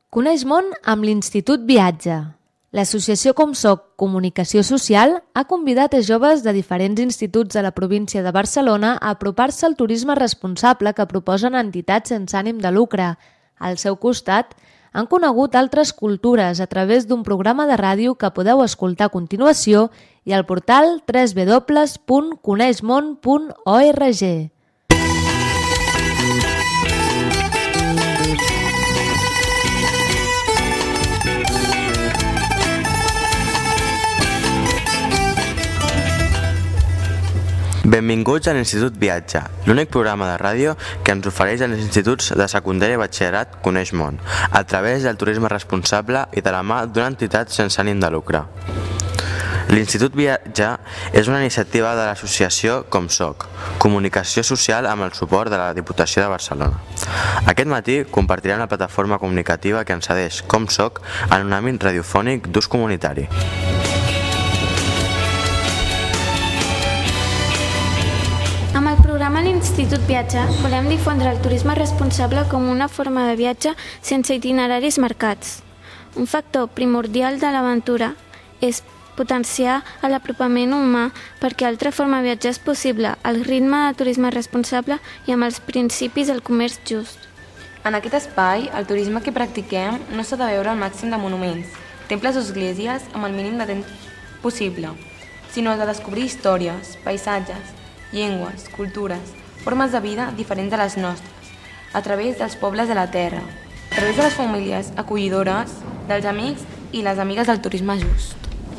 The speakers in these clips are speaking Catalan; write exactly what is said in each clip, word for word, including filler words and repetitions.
Coneix món amb l'Institut Viatge. L'associació ComSoc Comunicació Social ha convidat a joves de diferents instituts de la província de Barcelona a apropar-se al turisme responsable que proposen entitats sense ànim de lucre. Al seu costat, han conegut altres cultures a través d'un programa de ràdio que podeu escoltar a continuació i al portal w w w punt coneixmon punt org. Benvinguts a l'Institut Viatge, l'únic programa de ràdio que ens ofereix als instituts de secundària i batxillerat Coneix Món, a través del turisme responsable i de la mà d'una entitat sense ànim de lucre. L'Institut Viatge és una iniciativa de l'associació ComSoc, Comunicació Social amb el suport de la Diputació de Barcelona. Aquest matí compartirem la plataforma comunicativa que ens cedeix ComSoc en un àmbit radiofònic d'ús comunitari. Amb el programa l'Institut Viatge volem difondre el turisme responsable com una forma de viatge sense itineraris marcats. Un factor primordial de l'aventura és potenciar l'apropament humà perquè altra forma de viatjar és possible, al ritme de turisme responsable i amb els principis del comerç just. En aquest espai, el turisme que practiquem no s'ha de veure al màxim de monuments, temples o esglésies amb el mínim de temps possible, sinó de descobrir històries, paisatges, llengües, cultures, formes de vida diferents de les nostres, a través dels pobles de la terra, a través de les famílies acollidores, dels amics i les amigues del turisme just.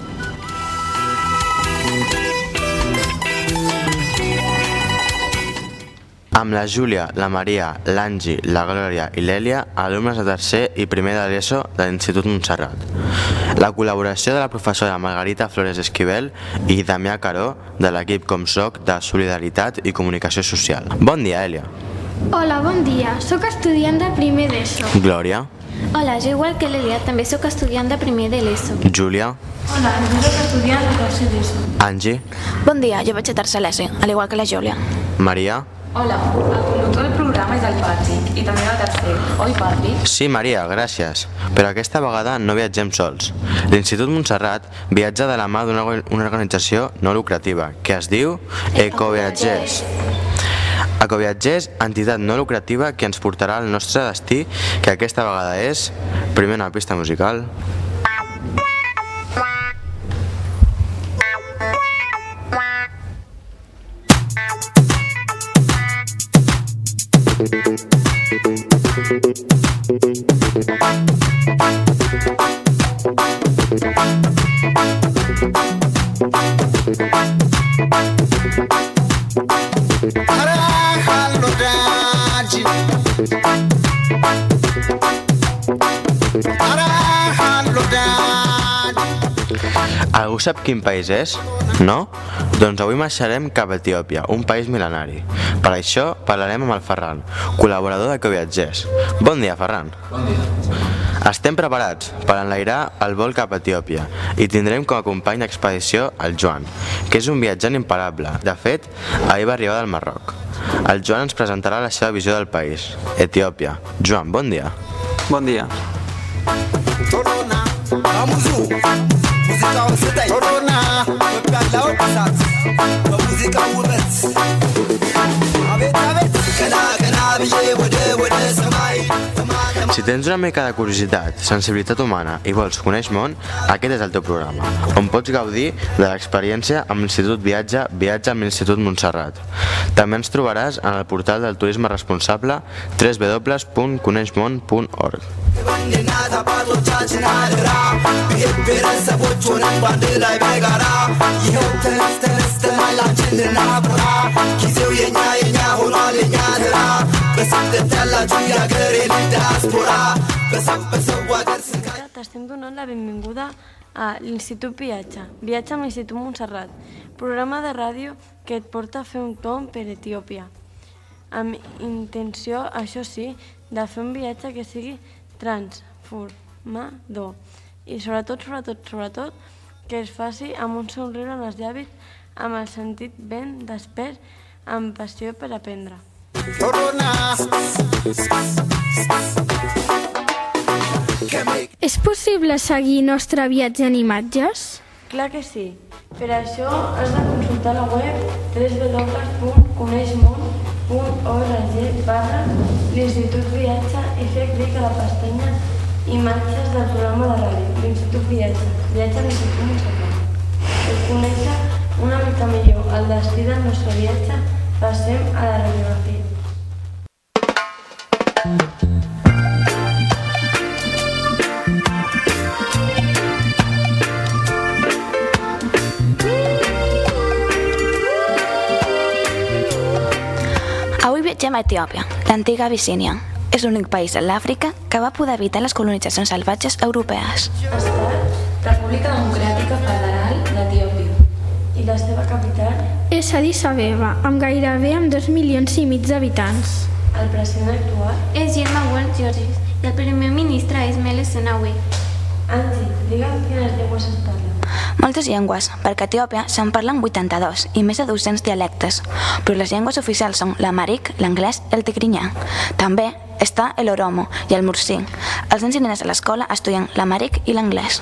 Amb la Júlia, la Maria, l'Angi, la Glòria i l'Èlia, alumnes de tercer i primer de l'ESO de l'Institut Montserrat. La col·laboració de la professora Margarita Flores Esquivel i Damià Caró de l'equip ComSoc de Solidaritat i Comunicació Social. Bon dia, Èlia. Hola, bon dia. Soc estudiant de primer d'ESO. Glòria. Hola, jo igual que l'Èlia també sóc estudiant de primer de l'ESO. Júlia. Hola, jo soc estudiant de tercer d'ESO. Angi. Bon dia, jo vaig a tercer l'ESO, al igual que la Júlia. Maria. Hola, el conductor del programa és el Patrick i també el tercer. Oi, Patrick? Sí, Maria, gràcies. Però aquesta vegada no viatgem sols. L'Institut Montserrat viatja de la mà d'una organització no lucrativa que es diu Ecoviatgers. Ecoviatgers, entitat no lucrativa que ens portarà al nostre destí, que aquesta vegada és, primer una pista musical. Algú sap quin país és? No? Doncs avui marxarem cap a Etiòpia, un país mil·lenari. Per això parlarem amb el Ferran, col·laborador d'Ecoviatgers. Bon dia, Ferran. Bon dia. Estem preparats per enlairar el vol cap a Etiòpia i tindrem com a company d'expedició el Joan, que és un viatjant imparable. De fet, ahir va arribar del Marroc. El Joan ens presentarà la seva visió del país, Etiòpia. Joan, bon dia. Bon dia. Si tens una mica de curiositat, sensibilitat humana i vols conèixer món, aquest és el teu programa, on pots gaudir de l'experiència amb l'Institut Viatge, Viatge amb l'Institut Montserrat. També ens trobaràs en el portal del turisme responsable w w w punt coneixmon punt org. T'estem donant la benvinguda a l'Institut Viatge, Viatge amb l'Institut Montserrat, programa de ràdio que et porta a fer un tomb per Etiòpia, amb intenció, això sí, de fer un viatge que sigui transformador i sobretot, sobretot, sobretot, que es faci amb un somriure en els llavis, amb el sentit ben despert, amb passió per aprendre. És possible seguir nostre viatge en imatges? Clar que sí. Per això has de consultar la web w w w punt coneixmon punt org barra l'Institut Viatge i fer clic a la pestanya Imatges del programa de ràdio, l'Institut Viatge, Viatge a l'Institut Montserrat. Per conèixer una mica millor el destí del nostre viatge, passem a la radiografia. Avui viatgem a Etiòpia, l'antiga Abissínia. És l'únic país de l'Àfrica que va poder evitar les colonitzacions salvatges europees. Estat República Democràtica Federal d'Etiòpia. i la seva capital. És Addis Abeba, amb gairebé amb dos milions i mig d'habitants. El president actual És Girma World Georges i el primer ministre és Meles Zenawi. Angie, digue'm quines llengües es parlen. Moltes llengües, perquè a Etiòpia se'n parlen vuitanta-dos i més de dos-cents dialectes, però les llengües oficials són l'amhàric, l'anglès i el tigrinyà. També està l'oromo i el mursí. Els nens i nenes a l'escola estudien l'amhàric i l'anglès.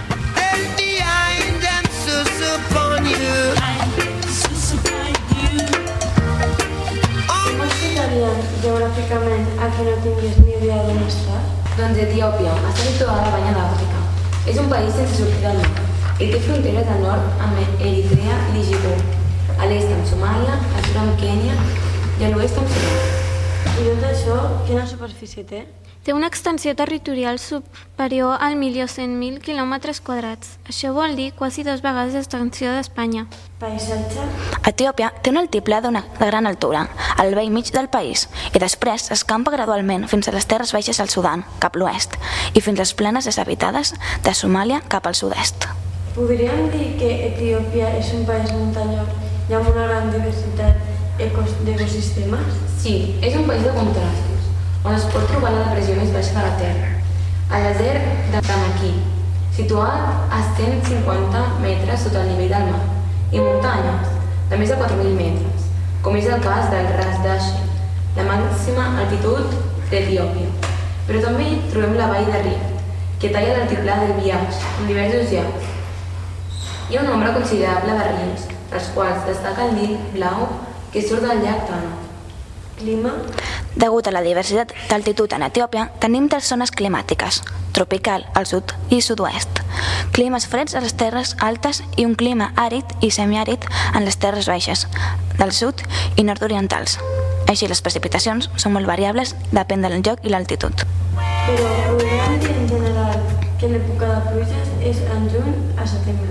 Com explicarien geogràficament a qui no tingués ni idea d'on està? Doncs Etiòpia està situada a la banya d'Àfrica. És un país sense sortida al mar i té fronteres al nord amb Eritrea i Djibouti, a l'est amb Somàlia, al sud amb Kènia i a l'oest amb Sudan. I tot això, quina superfície té? Té una extensió territorial superior al milió cent mil quilòmetres quadrats. Això vol dir quasi dues vegades l'extensió d'Espanya. Paisatge? Etiòpia té un altiplà d'una de gran altura, al vell mig del país, i després s'escampa gradualment fins a les terres baixes al Sudan, cap a l'oest, i fins a les planes deshabitades de Somàlia cap al sud-est. Podríem dir que Etiòpia és un país muntanyós i amb una gran diversitat d'ecosistemes? Sí, és un país de contrastos, on es pot trobar la depressió més baixa de la Terra, el desert de Tamaki, situat a cent cinquanta metres sota el nivell del mar, i muntanyes de més de quatre mil metres, com és el cas del Ras Dashi, la màxima altitud d'Etiòpia. Però també trobem la vall de Rift, que talla l'altiplà del Biaix, amb diversos llacs. Hi ha un nombre considerable de rius, dels quals destaca el Nil Blau, que surt del llac Tana. Clima? Degut a la diversitat d'altitud en Etiòpia, tenim tres zones climàtiques, tropical al sud i sud-oest, climes freds a les terres altes i un clima àrid i semiàrid en les terres baixes, del sud i nord-orientals. Així, les precipitacions són molt variables, depèn del lloc i l'altitud. Però podríem dir en general que l'època de pluges és en juny a setembre.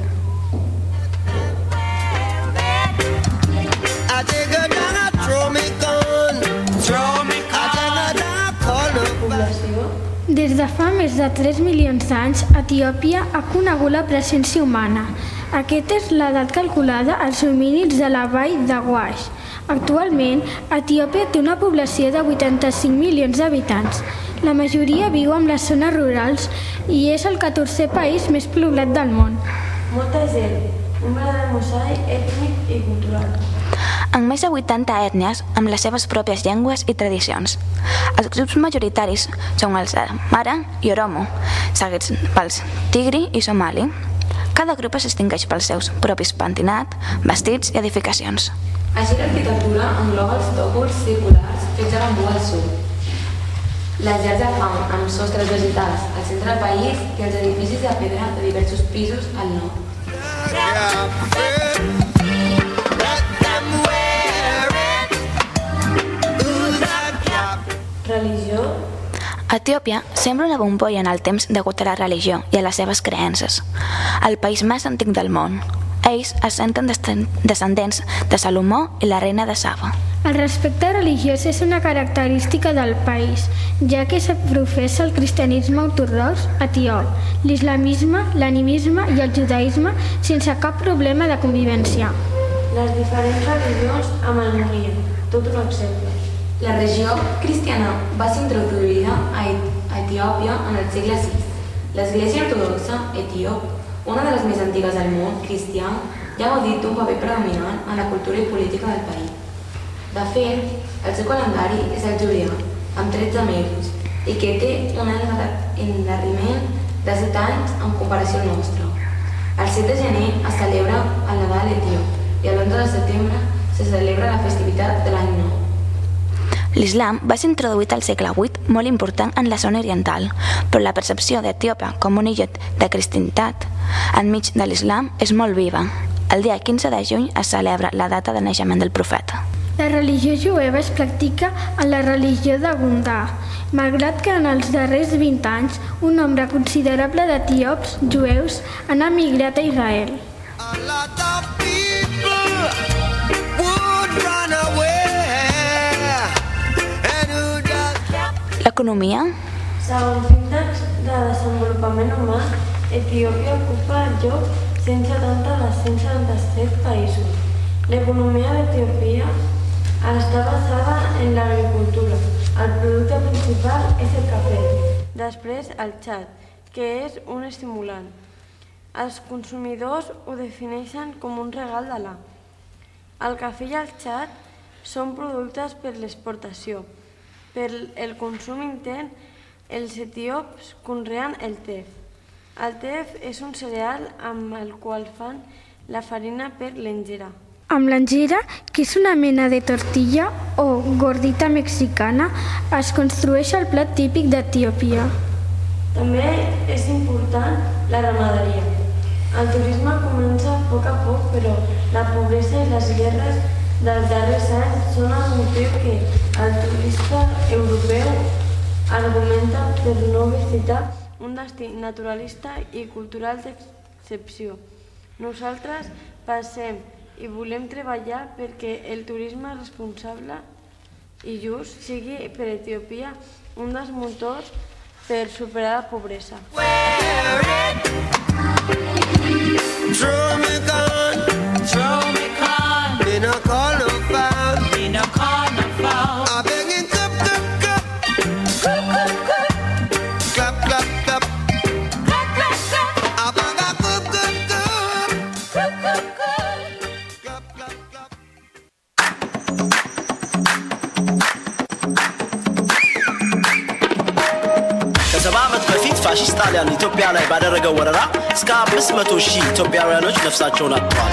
Població? Des de fa més de tres milions d'anys, Etiòpia ha conegut la presència humana. Aquesta és l'edat calculada als homínids de la vall de Guaix. Actualment, Etiòpia té una població de vuitanta-cinc milions d'habitants. La majoria viu en les zones rurals i és el catorzè país més poblat del món. Molta gent, un verdadер mosaic ètnic i cultural. Amb més de vuitanta ètnies amb les seves pròpies llengües i tradicions. Els grups majoritaris són els Mara i Oromo, seguits pels Tigri i Somali. Cada grup es distingeix pels seus propis pentinat, vestits i edificacions. Així l'arquitectura engloba els tòcols circulars fets de bambú al sud, les llars de fang amb sostres vegetals al centre del país i els edificis de pedra de diversos pisos al nord. Religió? Etiòpia sembla una bombolla en el temps degut a la religió i a les seves creences. El país més antic del món. Ells es senten descendents de Salomó i la reina de Saba. El respecte religiós és una característica del país, ja que se professa el cristianisme ortodox etiop, l'islamisme, l'animisme i el judaïsme sense cap problema de convivència. Les diferents religions amb harmonia, tot un exemple. La religió cristiana va ser introduïda a Etiòpia en el segle sis. L'Església Ortodoxa etíop, una de les més antigues del món cristià, ja ha gaudit d'un paper predominant en la cultura i política del país. De fet, el seu calendari és el julià, amb tretze mesos, i que té una endarreriment de set anys en comparació al nostre. El set de gener es celebra el Nadal etíop i l'onze de setembre se celebra la festivitat de l'any nou. L'islam va ser introduït al segle vuit, molt important en la zona oriental, però la percepció d'Etiòpia com un illet de cristianitat enmig de l'islam és molt viva. El dia quinze de juny es celebra la data de naixement del profeta. La religió jueva es practica en la religió de Gundà, malgrat que en els darrers vint anys un nombre considerable d'etíops jueus han emigrat a Israel. L'economia? Segons l'índex de desenvolupament humà, Etiòpia ocupa el lloc cent setanta dels cent setanta-set països. L'economia d'Etiòpia està basada en l'agricultura. El producte principal és el cafè. Després, el xat, que és un estimulant. Els consumidors ho defineixen com un regal d'Alà. El cafè i el xat són productes per l'exportació. Per el consum intern, els etíops conreen el tef. El tef és un cereal amb el qual fan la farina per l'engera. Amb l'engera, que és una mena de tortilla o gordita mexicana, es construeix el plat típic d'Etiòpia. També és important la ramaderia. El turisme comença a poc a poc, però la pobresa i les guerres dels darrers anys són el motiu que el turista europeu argumenta per no visitar un destí naturalista i cultural d'excepció. Nosaltres passem i volem treballar perquè el turisme responsable i just sigui per Etiòpia un dels motors per superar la pobresa. ከሰባ ዓመት በፊት ፋሺስት ጣሊያን ኢትዮጵያ ላይ ባደረገው ወረራ እስከ አምስት መቶ ሺህ ኢትዮጵያውያኖች ነፍሳቸውን አጥተዋል።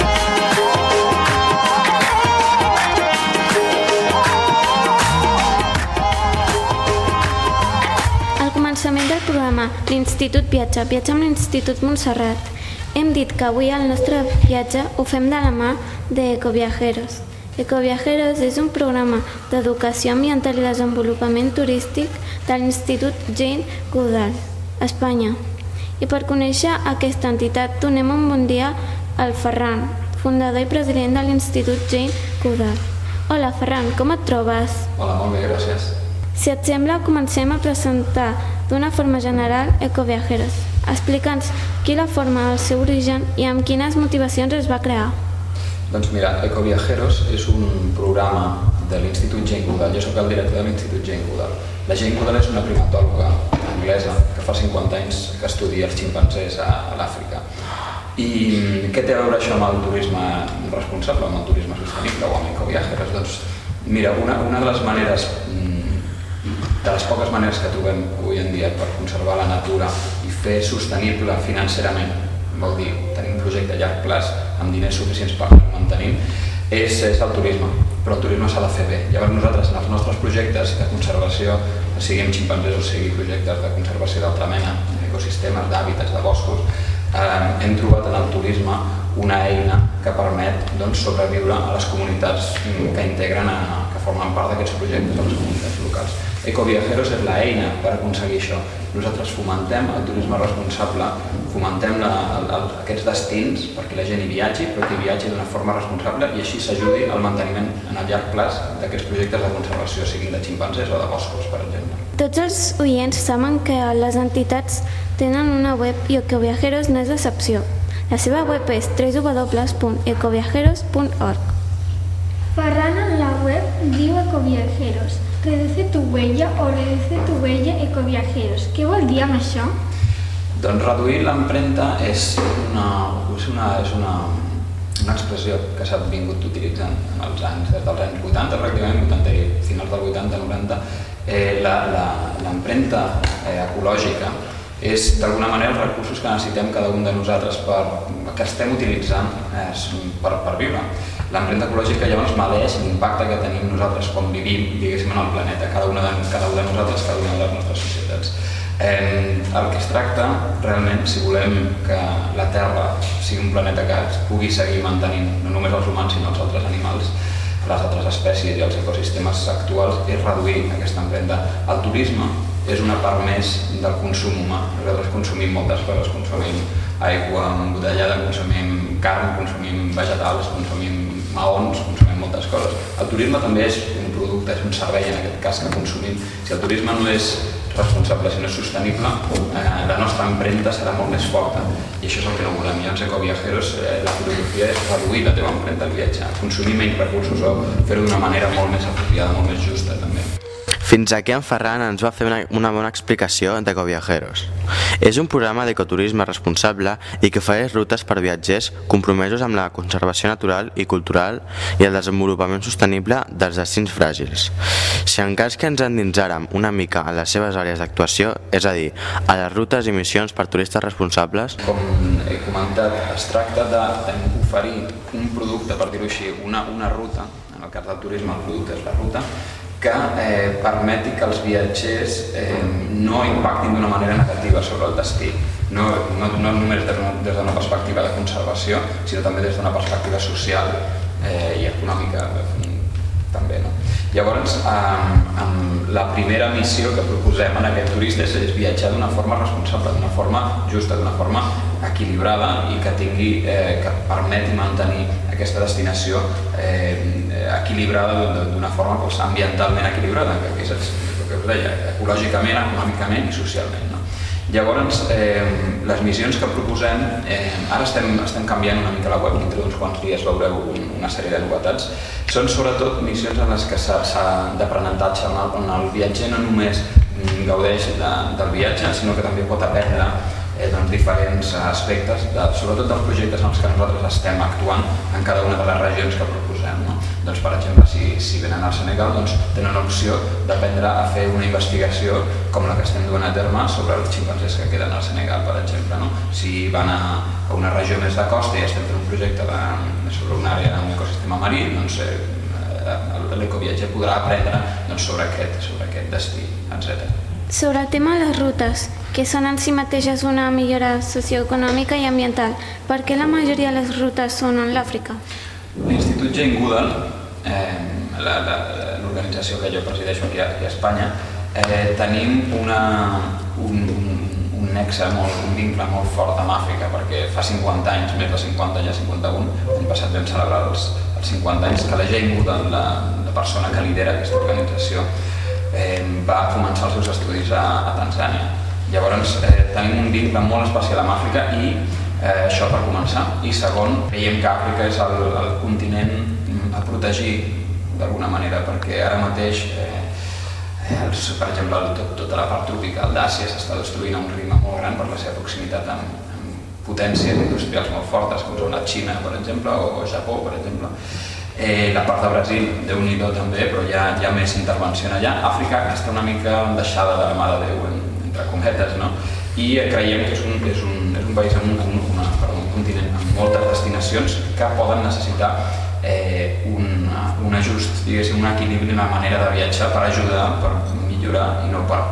Al començament del programa, l'Institut Viatja, viatja amb l'Institut Montserrat. Hem dit que avui el nostre viatge ho fem de la mà d'Ecoviajeros. Ecoviajeros és un programa d'educació ambiental i desenvolupament turístic de l'Institut Jane Goodall, Espanya. I per conèixer aquesta entitat donem un bon dia al Ferran, fundador i president de l'Institut Jane Goodall. Hola Ferran, com et trobes? Hola, molt bé, gràcies. Si et sembla, comencem a presentar d'una forma general Ecoviajeros. Explica'ns qui la forma, el seu origen i amb quines motivacions es va crear. Doncs mira, Ecoviajeros és un programa de l'Institut Jane Goodall. Jo soc el director de l'Institut Jane Goodall. La Jane Goodall és una primatòloga anglesa que fa cinquanta anys que estudia els ximpanzés a l'Àfrica. I què té a veure això amb el turisme responsable, amb el turisme sostenible o amb Ecoviajeros? Doncs mira, una, una de les maneres, de les poques maneres que trobem avui en dia per conservar la natura i fer sostenible financerament, vol dir tenir un projecte a llarg plaç amb diners suficients per mantenir, és, és el turisme, però el turisme s'ha de fer bé. Llavors nosaltres en els nostres projectes de conservació, siguin ximpanzés o sigui projectes de conservació d'altra mena, d'ecosistemes, d'hàbitats, de boscos, eh, hem trobat en el turisme una eina que permet doncs, sobreviure a les comunitats que integren, a, que formen part d'aquests projectes, a les comunitats locals. Ecoviajeros és l'eina per aconseguir això. Nosaltres fomentem el turisme responsable, fomentem la, el, aquests destins perquè la gent hi viatgi, però que hi viatgi d'una forma responsable i així s'ajudi al manteniment en el llarg plaç d'aquests projectes de conservació, siguin de ximpanzés o de boscos, per exemple. Tots els oients saben que les entitats tenen una web i Ecoviajeros no és l'excepció. La seva web és w w w punt ecoviajeros punt org. Ferran en la web diu Ecoviajeros. Reduce tu huella o reduce tu huella Ecoviajeros. Què vol dir amb això? Doncs reduir l'empremta és una, és una, és una, una expressió que s'ha vingut utilitzant en els anys, des dels anys vuitanta, pràcticament, vuitanta i finals del vuitanta noranta, eh, l'empremta eh, ecològica és d'alguna manera els recursos que necessitem cada un de nosaltres per, que estem utilitzant eh, per, per viure. L'empremta ecològica llavors medeix l'impacte que tenim nosaltres quan vivim, diguéssim, en el planeta, cada una de, cada una de nosaltres, cada una de les nostres societats. Eh, el que es tracta, realment, si volem que la Terra sigui un planeta que es pugui seguir mantenint, no només els humans, sinó els altres animals, les altres espècies i els ecosistemes actuals, és reduir aquesta empremta. El turisme és una part més del consum humà. Nosaltres consumim moltes coses, consumim aigua embotellada, consumim carn, consumim vegetals, consumim maons, consumim moltes coses. El turisme també és un producte, és un servei en aquest cas que consumim. Si el turisme no és responsable, si no és sostenible, eh, la nostra empremta serà molt més forta. I això és el que no volem. Llavors, Ecoviajeros, eh, la filosofia és reduir la teva empremta al viatge, consumir menys recursos o fer-ho d'una manera molt més apropiada, molt més justa també. Fins aquí en Ferran ens va fer una, una bona explicació d'Ecoviajeros. És un programa d'ecoturisme responsable i que ofereix rutes per viatgers compromesos amb la conservació natural i cultural i el desenvolupament sostenible dels destins fràgils. Si en cas que ens endinsàrem una mica en les seves àrees d'actuació, és a dir, a les rutes i missions per turistes responsables... Com he comentat, es tracta d'oferir un producte, per dir-ho així, una, una ruta, en el cas del turisme el producte és la ruta, que eh, permeti que els viatgers eh, no impactin d'una manera negativa sobre el destí. No, no, no només des d'una perspectiva de conservació, sinó també des d'una perspectiva social eh, i econòmica també. No? Llavors, eh, amb la primera missió que proposem en aquest turista és, és viatjar d'una forma responsable, d'una forma justa, d'una forma equilibrada i que tingui, eh, que permeti mantenir aquesta destinació eh, equilibrada d'una forma pues, ambientalment equilibrada, que és el que us deia, ecològicament, econòmicament i socialment. No? Llavors, eh, les missions que proposem, eh, ara estem, estem canviant una mica la web, dintre d'uns quants dies veureu un, una sèrie de novetats, són sobretot missions en les que s'ha d'aprenentatge, on el viatger no només gaudeix de, del viatge, sinó que també pot aprendre eh, doncs, diferents aspectes, de, sobretot dels projectes en els que nosaltres estem actuant en cada una de les regions que proposem. No? Doncs, per exemple, si, si venen al Senegal, doncs, tenen l'opció d'aprendre a fer una investigació com la que estem duent a terme sobre els ximpanzés que queden al Senegal, per exemple. No? Si van a, a una regió més de costa i estem fent un projecte de, sobre una àrea, un ecosistema marí, doncs eh, l'ecoviatger podrà aprendre doncs, sobre, aquest, sobre aquest destí, etcètera. Sobre el tema de les rutes, que són en si mateixes una millora socioeconòmica i ambiental, per què la majoria de les rutes són en l'Àfrica? L'Institut Jane Goodall, eh, l'organització que jo presideixo aquí a, aquí a Espanya, eh, tenim una, un, un, un nexe, molt, un vincle molt fort amb Àfrica, perquè fa cinquanta anys, més de cinquanta, ja cinquanta-un, l'any passat vam celebrar els, els cinquanta anys, que la Jane Goodall, la, la persona que lidera aquesta organització, eh, va començar els seus estudis a, a Tanzània. Llavors, eh, tenim un vincle molt especial amb Àfrica i Eh, això per començar. I segon, veiem que Àfrica és el, el continent a protegir d'alguna manera, perquè ara mateix, eh, els, per exemple, tot, tota la part tropical d'Àsia s'està destruint a un ritme molt gran per la seva proximitat amb, amb potències industrials molt fortes, com són la Xina, per exemple, o Japó, per exemple. Eh, la part de Brasil, Déu-n'hi-do també, però hi ha, hi ha més intervenció allà. Àfrica està una mica deixada de la mà de Déu, entre cometes, no? I creiem que és un, és un, és un país amb un, una, perdó, un continent amb moltes destinacions que poden necessitar eh, un, un ajust, diguéssim, un equilibri, una manera de viatjar per ajudar, per millorar i no per,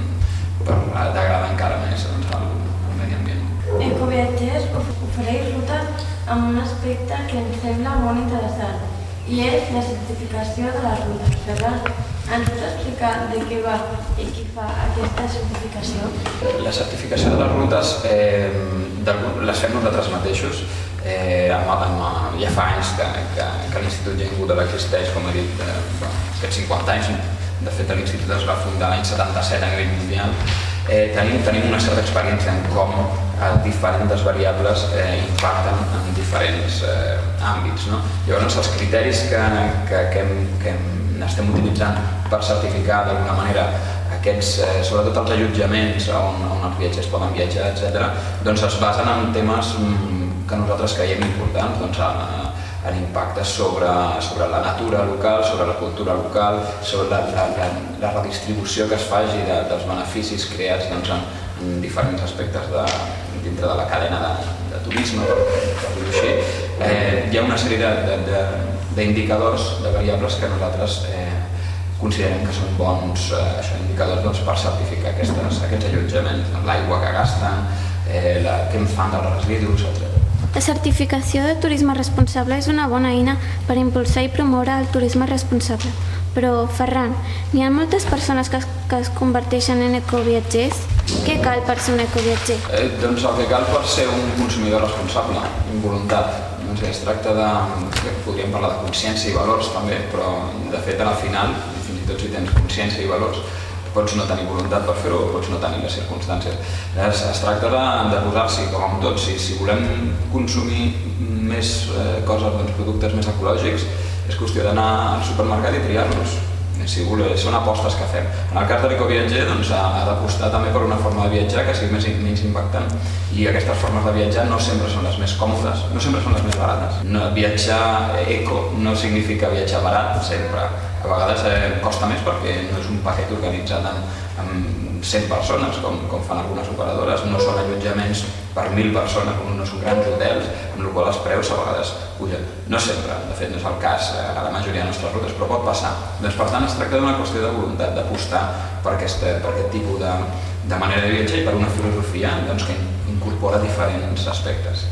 per degradar encara més doncs, el, el medi ambient. Ecoviatgers ofereix rutes amb un aspecte que ens sembla molt interessant i és la certificació de les rutes. Ferran, ens pots explicar de què va i qui fa aquesta certificació? La certificació de les rutes eh, les fem nosaltres mateixos. Eh, amb, amb, ja fa anys que, que, que l'Institut Jane Goodall existeix, com he dit, eh, aquests cinquanta anys. De fet, l'Institut es va fundar l'any setanta-set a nivell mundial. Eh, tenim, tenim una certa experiència en com eh, diferents variables eh, impacten en diferents eh, àmbits. No? Llavors, els criteris que, que, que, hem, que hem, estem utilitzant per certificar d'alguna manera aquests, eh, sobretot els allotjaments on, on els viatgers poden viatjar, etcètera, doncs es basen en temes que nosaltres creiem importants, doncs en, en impactes sobre, sobre la natura local, sobre la cultura local, sobre la, la, la, la redistribució que es faci de, dels beneficis creats doncs, en, en diferents aspectes de, dintre de la cadena de, de turisme, per dir-ho així. Eh, hi ha una sèrie d'indicadors, de, de, de variables que nosaltres eh, considerem que són bons eh, això, indicadors doncs, per certificar aquestes, aquests allotjaments, l'aigua que gasten, eh, la, què en fan dels residus, etcètera. La certificació de turisme responsable és una bona eina per impulsar i promoure el turisme responsable. Però, Ferran, hi ha moltes persones que es, que es converteixen en ecoviatgers. Què cal per ser un ecoviatger? Eh, doncs el que cal per ser un consumidor responsable, amb voluntat. Doncs es tracta de, podríem parlar de consciència i valors també, però de fet al final, fins i tot si tens consciència i valors, pots no tenir voluntat per fer-ho, pots no tenir les circumstàncies. Es, es tracta de, de posar-s'hi, com amb tot, si, si volem consumir més eh, coses, doncs, productes més ecològics, és qüestió d'anar al supermercat i triar-los. Si voleu, són apostes que fem. En el cas de l'ecoviatger doncs, ha d'apostar també per una forma de viatjar que sigui més, menys impactant. I aquestes formes de viatjar no sempre són les més còmodes, no sempre són les més barates. No, viatjar eco no significa viatjar barat, sempre. A vegades eh, costa més perquè no és un paquet organitzat amb, amb cent persones, com, com fan algunes operadores, no són allotjaments per mil persones, no són grans hotels, amb la qual els preus a vegades pugen. No sempre, de fet no és el cas a la majoria de les nostres rutes, però pot passar. Doncs, per tant, es tracta d'una qüestió de voluntat, d'apostar per, aquest, per aquest tipus de, de manera de viatjar i per una filosofia doncs, que incorpora diferents aspectes.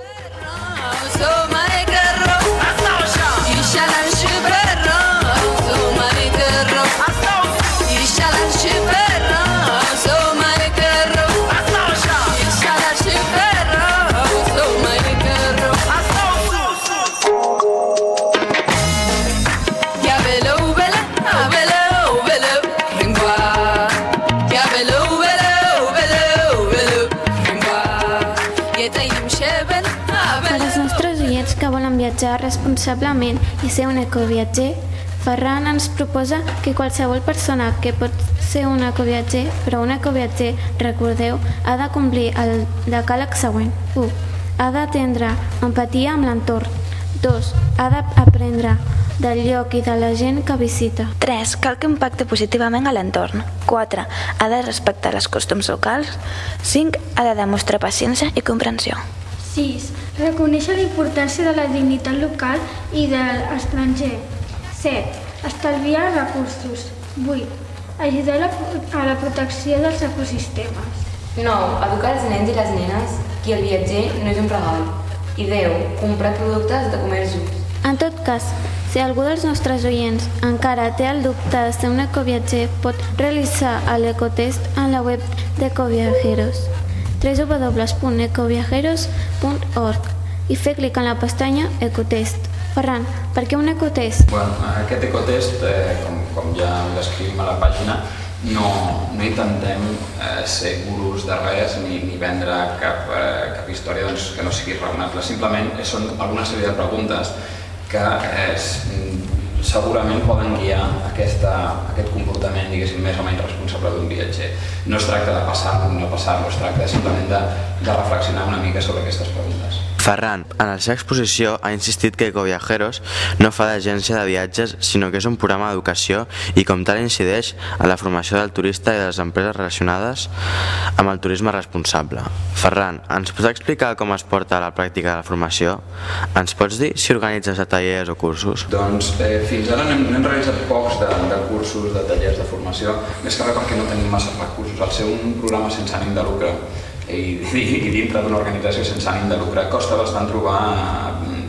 Que volen viatjar responsablement i ser un ecoviatger, Ferran ens proposa que qualsevol persona que pot ser un ecoviatger, però un ecoviatger, recordeu, ha de complir el decàleg següent. u. Ha d'atendre empatia amb l'entorn. dos. Ha d'aprendre del lloc i de la gent que visita. tres. Cal que impacti positivament a l'entorn. quatre. Ha de respectar els costums locals. cinc. Ha de demostrar paciència i comprensió. sis. Reconèixer la importància de la dignitat local i de l'estranger. set. Estalviar recursos. vuit. Ajudar a la, a la protecció dels ecosistemes. nou. Educar els nens i les nenes que el viatger no és un regal. I deu. Comprar productes de comerç just. En tot cas, si algú dels nostres oients encara té el dubte de ser un ecoviatger, pot realitzar l'ecotest en la web d'Ecoviajeros, w w w punt ecoviajeros punt org, i fer clic en la pestanya Ecotest. Ferran, per què un ecotest? Bueno, aquest ecotest, eh, com, com ja descrivim a la pàgina, no, no intentem eh, ser gurus de res ni, ni vendre cap, eh, cap història doncs, que no sigui raonable. Simplement són alguna sèrie de preguntes que eh, segurament poden guiar aquesta, aquest comportament, diguéssim, més o menys responsable d'un viatger. No es tracta de passar-lo o no passar-lo, es tracta simplement de, de reflexionar una mica sobre aquestes preguntes. Ferran, en la seva exposició, ha insistit que Ecoviajeros no fa d'agència de viatges, sinó que és un programa d'educació i com tal incideix en la formació del turista i de les empreses relacionades amb el turisme responsable. Ferran, ens pots explicar com es porta a la pràctica de la formació? Ens pots dir si organitzes de tallers o cursos? Doncs eh, fins ara n'hem realitzat pocs de, de cursos, de tallers de formació, més que res perquè no tenim massa recursos. Al ser un programa sense ànim de lucre i, i, i dintre d'una organització sense ànim de lucre costa bastant trobar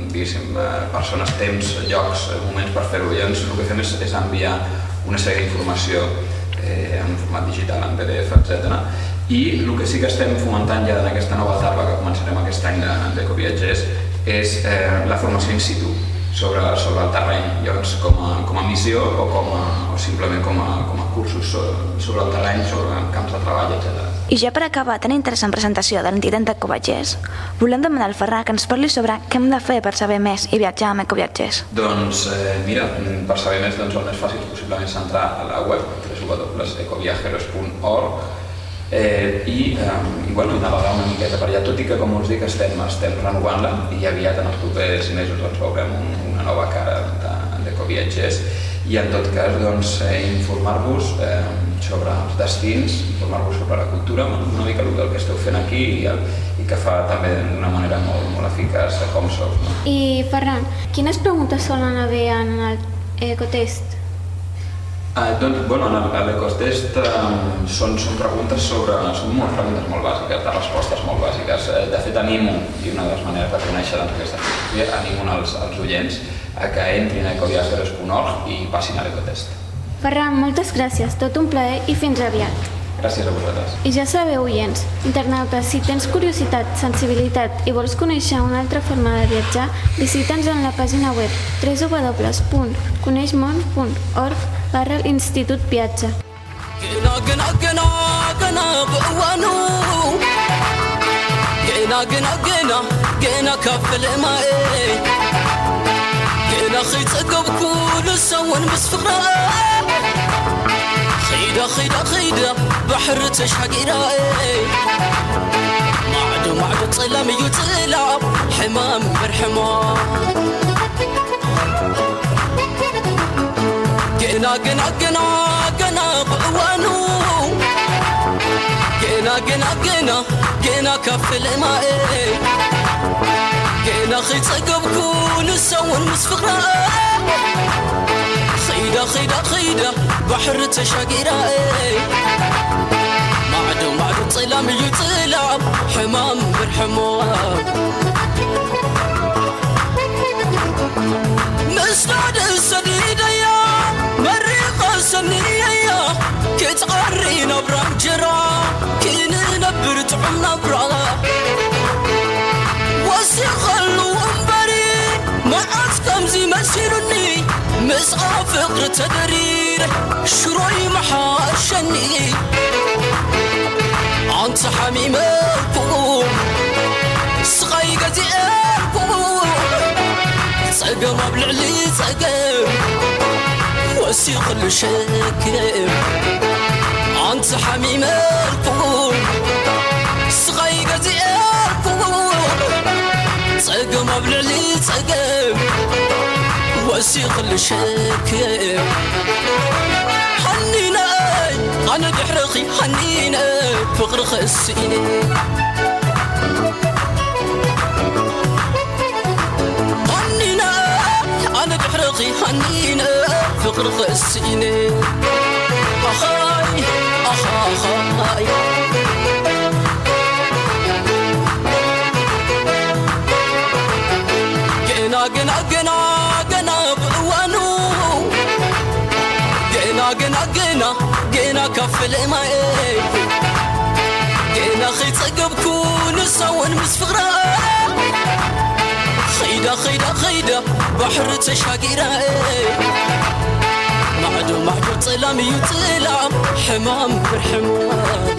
persones, temps, llocs, moments per fer-ho. Llavors el que fem és, és enviar una sèrie d'informació eh, en format digital, en P D F, etcètera. I el que sí que estem fomentant ja en aquesta nova etapa que començarem aquest any d'Ecoviatgers és eh, la formació in situ. sobre, sobre el terreny, llavors com a, com a missió o, com a, o simplement com a, com a cursos sobre el terreny, sobre camps de treball, etcètera. I ja per acabar tan interessant presentació de l'entitat d'Ecoviatgers, volem demanar al Ferran que ens parli sobre què hem de fer per saber més i viatjar amb Ecoviatgers. Doncs eh, mira, per saber més doncs, el més fàcil és possiblement entrar a la web w w w punt ecoviajeros punt org eh, i, eh, i bueno, navegar una miqueta per allà, tot i que com us dic estem, estem renovant-la i aviat en els propers mesos doncs, veurem un, una nova cara d'Ecoviatgers i en tot cas doncs, eh, informar-vos eh, sobre els destins, informar-vos sobre la cultura, una mica el que esteu fent aquí i, el, i que fa també d'una manera molt, molt eficaç com sou. No? I Ferran, quines preguntes solen haver en el ecotest? Uh, doncs, bueno, en l'ecotest um, són, són preguntes sobre, són molt preguntes molt bàsiques, de respostes molt bàsiques. De fet, animo, i una de les maneres de conèixer doncs, aquesta filosofia, animo els, els oients a que entrin a ecoviajeros punt org i passin a l'ecotest. Ferran, moltes gràcies, tot un plaer i fins aviat. Gràcies a vosaltres. I ja sabeu, oients, internautes, si tens curiositat, sensibilitat i vols conèixer una altra forma de viatjar, visita'ns en la pàgina web w w w punt coneixmon punt org barra Institut Viatge. Gena gena gena gena bwanu Gena gena gena gena kafel mae Gena khitsaqab kul sawan bisfra خيدا خيدا خيدا بحر تشحقيرا معدو معدو طلام يطلع حمام برحمام قنا قنا قنا قنا بأوانو قنا قنا قنا قنا كف الماء قنا خيطة بكون سوى المسفقرا خيدا خيدا خيدا بحر تشاقيرا معدو معدو طلام يطلع حمام بالحمام مسناد السديدة يا مريقة سنية يا كتعرينا برمجرا كين نبرت عمنا برا وسيخلو انبري ما عسكم زي مسيرني مسعى فقر تدرير شروي محاشني عن حميم القوم صغي قديركم صقم بالعلي صقم وسيق الشكم عن حميم القوم صغي قديركم صقم بالعلي صقم وسيق الشكم حنينا أنا بحرقي حنينا فقر خسيني حنينا أنا بحرقي حنينا فقر خسيني أخاي أخاي قنا قنا قنا قنا بوانو قنا قنا قنا قنا كف الماء قنا خيط بكون سوى مسفرا خيدا خيدا خيدا بحر تشاقيرا معدو معدو طلام يطلع حمام برحمام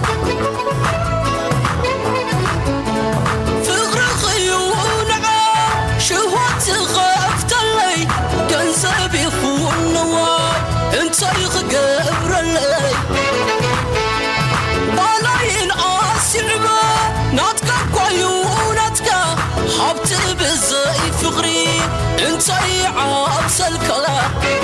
فقر خيون عام شهوات غافت اللي كنزب يخون نوار انت يغقبر اللي بالاين عاسربا ناتكا كويوناتك حبت بزي فقري انت يعاب سلكلا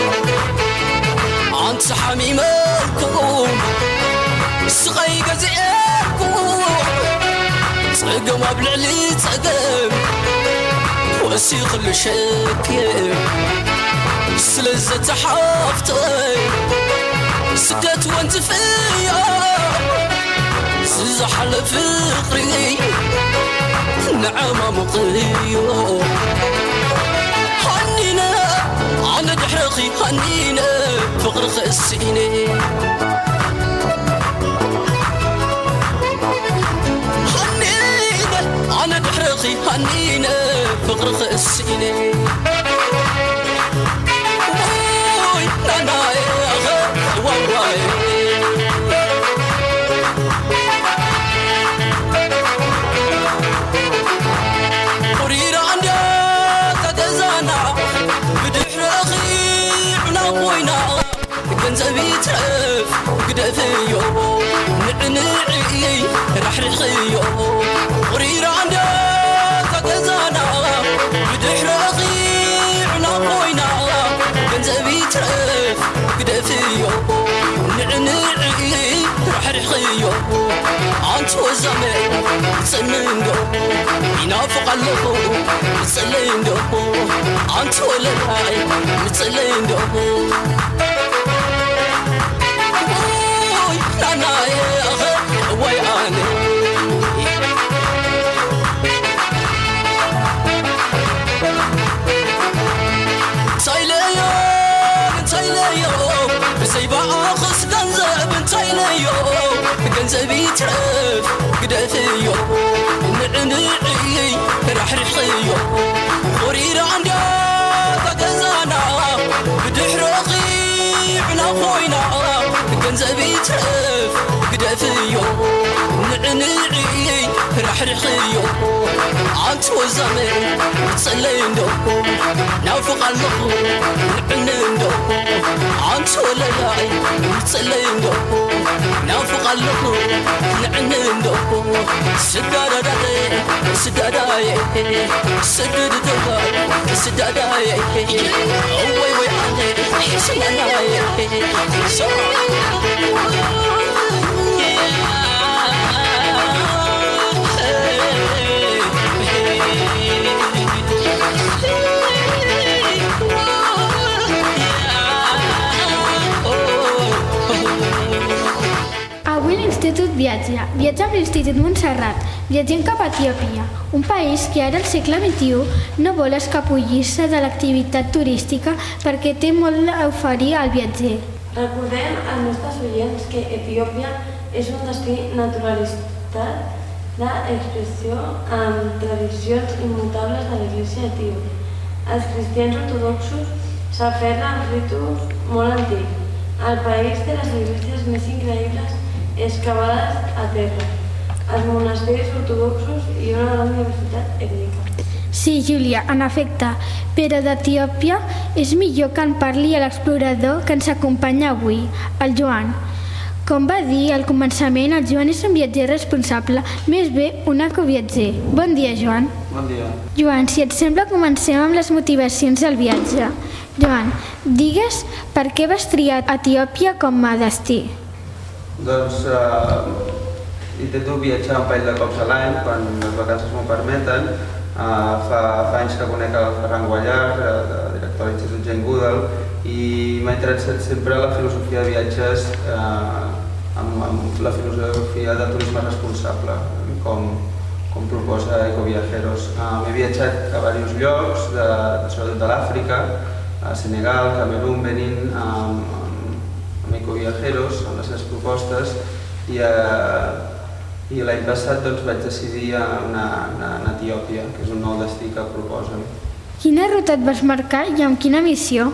انت حميم الكوم صغي قزيركم صقم بالعلي صقم وسيق الشكم سلزة حافتي سكت وانت فيا سزحل فقري نعم مقيو حنينا أنا دحرقي حنينا فقر خسيني حنينا أنا دحرقي حنينا فقر خسيني فيو غرير عندك تقزانا بدحر أغيعنا خوينا جنزبي ترف قد فيو نعنعي رح رحيو أنت وزمي تسنندو ينافق اللهو تسليندو أنت وللاي تسليندو وي نانا يا وي أنا تايليو تايليو بسيبا أخص جنزب تايليو جنزبي ترف قد فيو نعنعي رح رحيو غرير عندك تقزانا بدحر أغيعنا خوينا جنزبي ترف قد فيو نعنعي رح رحيو أنت وزمن تسليندو نافق اللهو نعنندو أنت وللاي تسليندو نافق اللهو نعنندو سدادا داي سداداي سدد داي سداداي وي وي علي سداداي Avui l'Institut viatja. Viatja amb l'Institut Montserrat. Viatgem cap a Etiòpia, un país que ara al segle vint-i-u no vol escapollir-se de l'activitat turística perquè té molt a oferir al viatger. Recordem als nostres oients que Etiòpia és un destí naturalitzat d'expressió amb tradicions immutables de l'Església etíop. Els cristians ortodoxos s'aferren als ritus molt antics. El país té les esglésies més increïbles excavades a terra, els monestirs ortodoxos i una gran diversitat ètnica. Sí, Júlia, en efecte, però d'Etiòpia és millor que en parli l'explorador que ens acompanya avui, el Joan. Com va dir al començament, el Joan és un viatger responsable, més bé un ecoviatger. Bon dia, Joan. Bon dia. Joan, si et sembla, comencem amb les motivacions del viatge. Joan, digues per què vas triar Etiòpia com a destí? Doncs eh, intento viatjar un parell de cops a l'any, quan les vacances m'ho permeten. Uh, fa, fa anys que conec el Ferran Guallar, director de l'Institut Jane Goodall, i m'ha interessat sempre la filosofia de viatges, uh, amb, amb la filosofia de turisme responsable, com, com proposa Ecoviajeros. Uh, M'he viatjat a diversos llocs, de, sobretot de l'Àfrica, a Senegal, Camerún, Benín, amb, amb Ecoviajeros, amb les seves propostes, i uh, I l'any passat doncs, vaig decidir anar, anar a Etiòpia, que és un nou destí que proposen. Quina ruta et vas marcar i amb quina missió?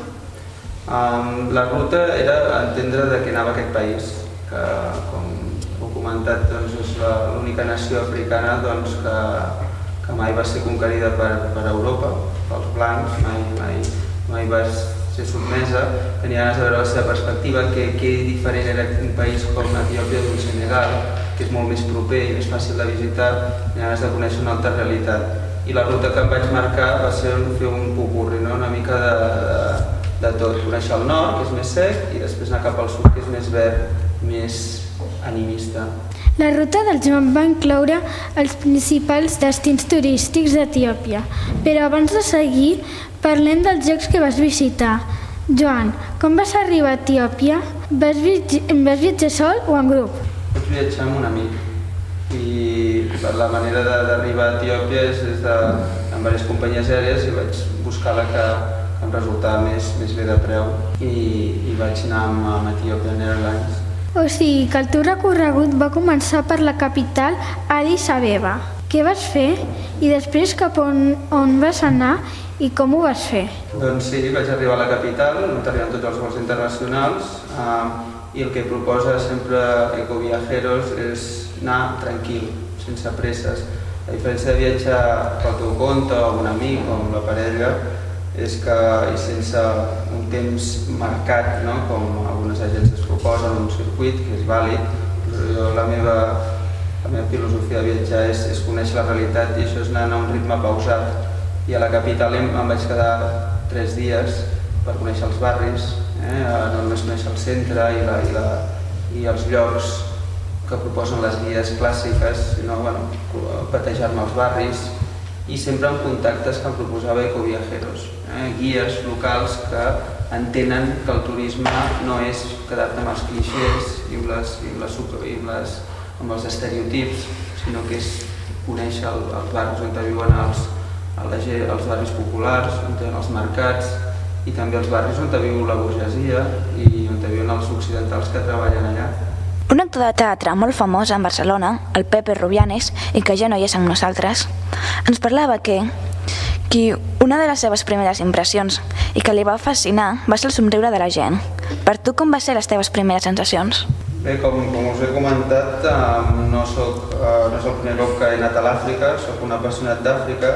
Um, la ruta era entendre de què anava aquest país, que, com heu comentat, doncs, és l'única nació africana doncs, que, que mai va ser conquerida per, per Europa, pels blancs, mai, mai, mai va ser sotmesa. Tenia ganes de veure la seva perspectiva, que, que diferent era un país com Etiòpia d'un Senegal, que és molt més proper i més fàcil de visitar, tenia ganes de conèixer una altra realitat. I la ruta que em vaig marcar va ser fer un popurri, no? Una mica de, de, de tot. Conèixer el nord, que és més sec, i després anar cap al sud, que és més verd, més animista. La ruta del Joan va incloure els principals destins turístics d'Etiòpia, però abans de seguir, parlem dels llocs que vas visitar. Joan, com vas arribar a Etiòpia? Vas, vi vas viatjar sol o en grup? Vaig viatjar amb un amic i la manera d'arribar a Etiòpia és des de, amb diverses companyies aèries, i vaig buscar la que em resultava més, més bé de preu, i, i vaig anar amb, amb Ethiopian Airlines. O sigui que el teu recorregut va començar per la capital, Addis Abeba. Què vas fer i després cap on, on vas anar i com ho vas fer? Doncs sí, vaig arribar a la capital, on arriben tots els vols internacionals, eh, i el que proposa sempre Ecoviajeros és anar tranquil, sense presses. La diferència de viatjar pel teu compte o amb un amic o amb la parella és que, i sense un temps marcat, no? Com algunes agències proposen, un circuit que és vàlid, però jo, la meva la meva filosofia de viatjar és, és conèixer la realitat i això és anar a un ritme pausat. I a la capital em, em vaig quedar tres dies per conèixer els barris, eh? no només conèixer el centre i, la, i, la, i els llocs que proposen les guies clàssiques, sinó bueno, patejar-me als barris i sempre amb contactes que em proposava Ecoviajeros, eh? guies locals que entenen que el turisme no és quedar-te amb els clixés i amb, les, i amb, les, i amb, les, amb els estereotips, sinó que és conèixer el, els barris on viuen els, els barris populars, on viuen els mercats i també els barris on viu la burgesia i on viuen els occidentals que treballen allà. Un actor de teatre molt famós a Barcelona, el Pepe Rubianes, i que ja no hi és amb nosaltres, ens parlava que que una de les seves primeres impressions i que li va fascinar va ser el somriure de la gent. Per tu, com van ser les teves primeres sensacions? Bé, com, com us he comentat, eh, no, soc, eh, no és el primer cop que he anat a l'Àfrica, soc un apassionat d'Àfrica.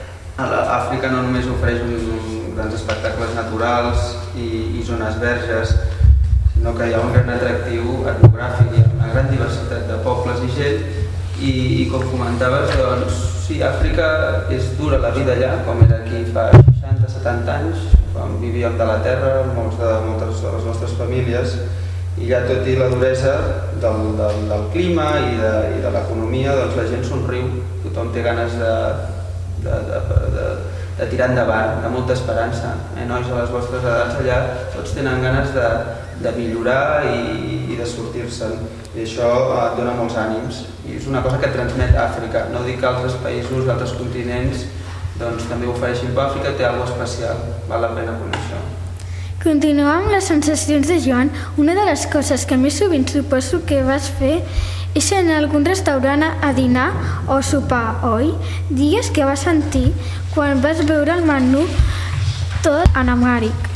L'Àfrica no només ofereix uns grans espectacles naturals i, i zones verges, sinó que hi ha un gran atractiu etnogràfic, hi ha una gran diversitat de pobles i gent, i, i com comentaves, doncs, sí, Àfrica és dura la vida allà, com era aquí fa seixanta setanta anys, quan vivíem de la terra, molts de, moltes de les nostres famílies, i ja tot i la duresa del, del, del clima i de, i de l'economia, doncs la gent somriu, tothom té ganes de, de, de, de, de tirar endavant, de molta esperança. Eh, nois a les vostres edats allà, tots tenen ganes de, de millorar i, i de sortir-se'n, i això et dona molts ànims. I és una cosa que transmet Àfrica. No dic que altres països, altres continents, doncs també ofereixin, però Àfrica té alguna cosa especial, val la pena conèixer. Continuant amb les sensacions de Joan, una de les coses que més sovint suposo que vas fer és anar a algun restaurant a dinar o sopar, oi? Digues què vas sentir quan vas veure el menú tot en amhàric.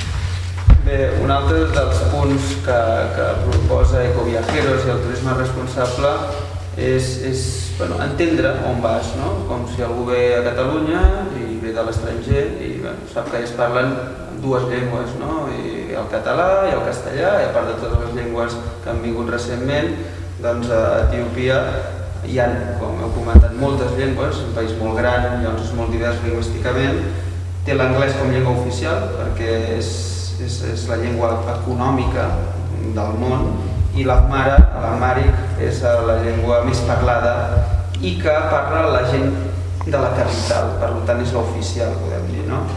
Bé, un altre dels punts que, que proposa Ecoviajeros i el turisme responsable és, és bueno, entendre on vas, no? Com si algú ve a Catalunya i ve de l'estranger i bueno, sap que es parlen dues llengües, no? I el català i el castellà, i a part de totes les llengües que han vingut recentment, doncs a Etiòpia hi ha, com heu comentat, moltes llengües, un país molt gran, llavors és molt divers lingüísticament, té l'anglès com llengua oficial perquè és És, és la llengua econòmica del món i l'amhàric és la llengua més parlada i que parla la gent de la capital, per tant és l'oficial, podem dir, no?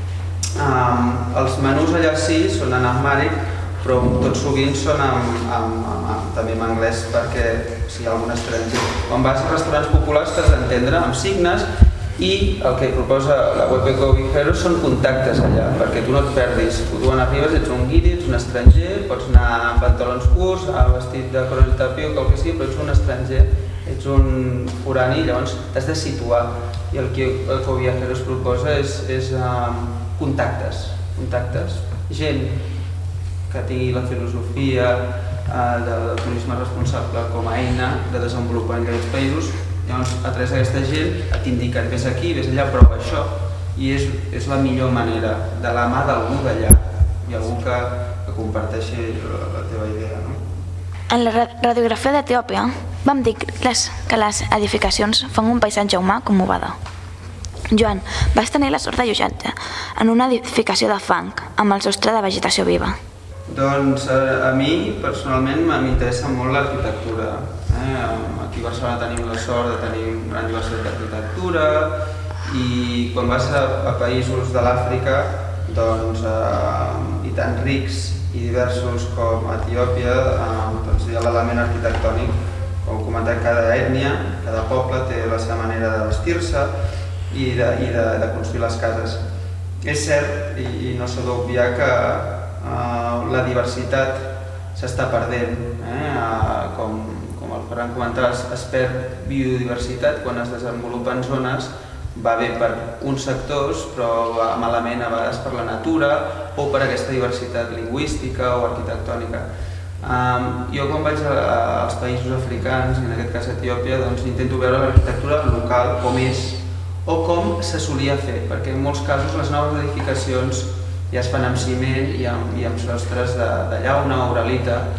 Um, els menús allà sí són en amhàric, però tot sovint són amb, amb, amb, amb, també en anglès perquè si hi ha algun estranger. Quan vas a restaurants populars t'has d'entendre amb signes i el que proposa la web Ecoviajeros són contactes allà, perquè tu no et perdis. Tu quan arribes ets un guiri, ets un estranger, pots anar amb pantalons curts, vestit de coronel tapioca, el que sigui, però ets un estranger, ets un forani, llavors t'has de situar. I el que Ecoviajeros proposa és, és um, contactes, contactes, gent que tingui la filosofia uh, del turisme responsable com a eina de desenvolupar en aquests països. Llavors, a través d'aquesta gent t'indiquen, vés aquí, vés allà, prova això, i és, és la millor manera, de la mà d'algú d'allà, i algú que, que comparteixi la, la teva idea, no? En la radiografia d'Etiòpia vam dir les, que les edificacions fan un paisatge humà conmovedor. Joan, vas tenir la sort de llotjar-te en una edificació de fang, amb el sostre de vegetació viva. Doncs a, a mi, personalment, m'interessa molt l'arquitectura. Eh? Aquí a Barcelona tenim la sort de tenir una gran diversitat d'arquitectura i quan vas a, a països de l'Àfrica, doncs, eh, i tan rics i diversos com Etiòpia, eh, doncs hi ha l'element arquitectònic. Com he comentat, cada ètnia, cada poble té la seva manera de vestir-se i de, i de, de construir les cases. És cert, i, i no s'ha d'obviar, que Uh, la diversitat s'està perdent, eh? uh, com, com el Ferran comentava, es perd biodiversitat quan es desenvolupen zones, va bé per uns sectors però va malament a vegades per la natura o per aquesta diversitat lingüística o arquitectònica. Um, jo quan vaig a, a, als països africans, en aquest cas Etiòpia, doncs intento veure l'arquitectura local com és o com se solia fer, perquè en molts casos les noves edificacions ja es fan amb ciment i amb, i amb sostres de, de llauna o uralita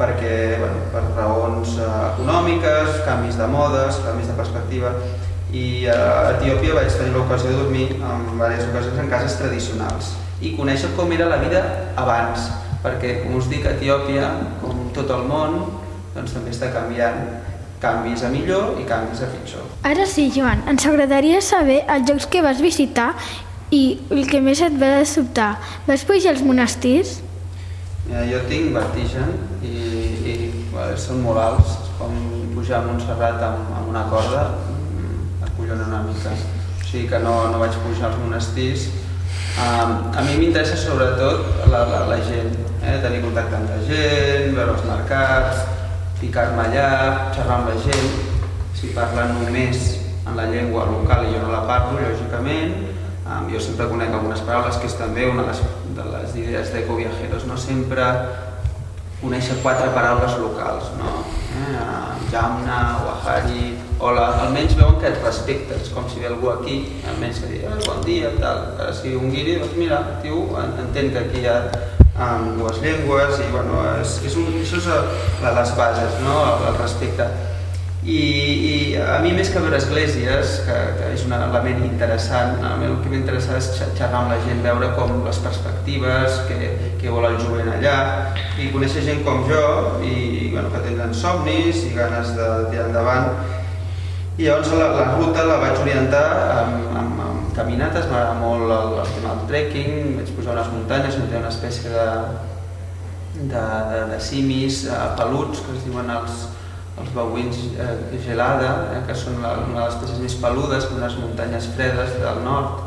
perquè, bueno, per raons econòmiques, canvis de modes, canvis de perspectiva, i a Etiòpia vaig tenir l'ocasió de dormir en diverses ocasions en cases tradicionals i conèixer com era la vida abans, perquè, com us dic, Etiòpia, com tot el món, doncs també està canviant, canvis a millor i canvis a pitjor. Ara sí, Joan, ens agradaria saber els llocs que vas visitar i el que més et va sobtar. Vas pujar als monestirs? Mira, jo tinc vertigen i, i bueno, són molt alts, com pujar a Montserrat amb, amb una corda, m'acollona una mica, o sigui que no, no vaig pujar als monestirs. Um, a mi m'interessa sobretot la, la, la gent, eh? tenir contacte amb la gent, veure els mercats, ficar-me allà, xerrar amb la gent, si parlen només en la llengua local i jo no la parlo, lògicament. Um, jo sempre conec algunes paraules, que és també una de les, de les idees d'Ecoviajeros, no? Sempre conèixer quatre paraules locals, no? Eh? Jamna, Wahari, o la, almenys veuen que et respectes, com si ve algú aquí, almenys que digui, eh, bon dia, tal. Ara si un guiri, doncs mira, tio, entén que aquí hi ha um, dues llengües i bueno, és, és un, això és a, les bases, no? el, el respecte. I, i a mi més que veure esglésies, que, que és un element interessant, el que m'interessa és xerrar amb la gent, veure com les perspectives, què, què vol el jovent allà, i conèixer gent com jo, i bueno, que tenen somnis i ganes de tirar endavant. I llavors la, la ruta la vaig orientar amb, amb, amb caminates, m'agrada molt el, el tema del trekking, vaig pujar unes muntanyes on hi ha una espècie de, de, de, de simis eh, peluts, que es diuen els els bauins eh, gelada, eh, que són la, una de les espècies més peludes, unes muntanyes fredes del nord.